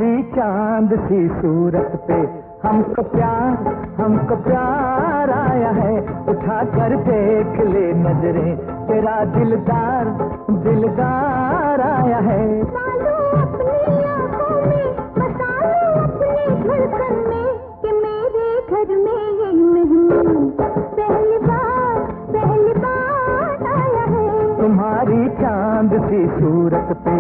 तुम्हारी चांद सी सूरत पे हमको प्यार आया है। उठा कर देख ले नजरें, तेरा दिलदार आया है। बसा लो अपनी आँखों में, बसा लो अपनी धड़कन में, कि मेरे घर में ये मेहमान पहली बार आया है। तुम्हारी चांद सी सूरत पे।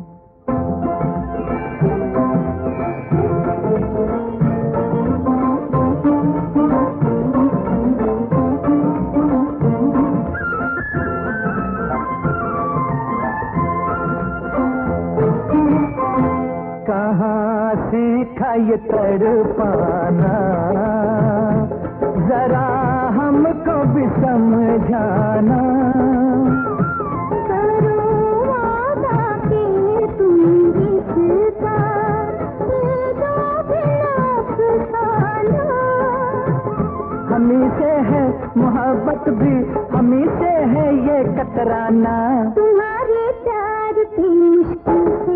कहाँ सीखा ये तड़पाना, जरा हमको भी समझाना। करो वादा कि तुम रिश्ता ले जाओगे अफसाना। हमी से है मोहब्बत भी, हमी से है ये कतराना। तुम्हारे प्यार पे मुश्किल से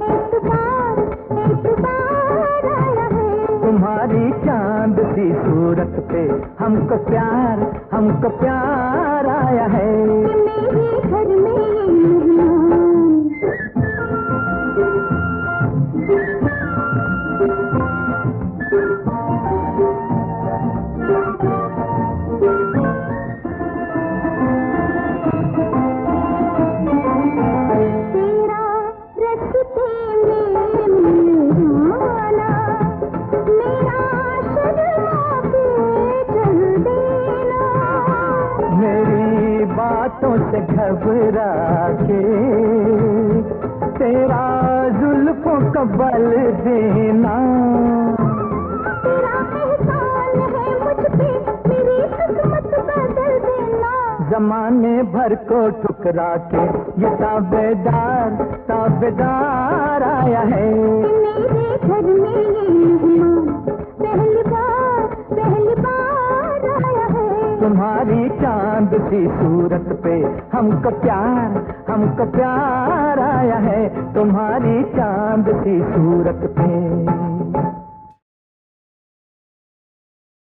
एतबार आया है। तुम्हारी चांद सी सूरत पे हमको प्यार आया है। कि मेरे घर में ये मेहमान तेरा रस्ते में मिलना, मेरा शर्मा के चल देना। मेरी बातों से घबरा के तेरा जुल्फों का बल देना। तेरा एहसान है मुझ पे, मेरी किस्मत बदल देना। जमाने भर को ठुकरा के ये ताबेदार आया है। कि मेरे घर में ये मेहमान पहली बार आया है। तुम्हारी चांद सी सूरत पे हमको प्यार आया है। तुम्हारी चांद सी सूरत पे।